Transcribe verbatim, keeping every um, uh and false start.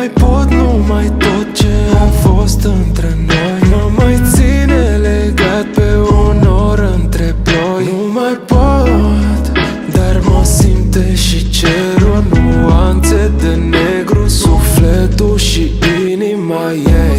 mai pot, nu mai tot ce a fost între noi mă mai ține legat pe un nor între ploi. Nu mai pot, dar mă simte și cerul, nuanțe de negru, sufletul și inima ei.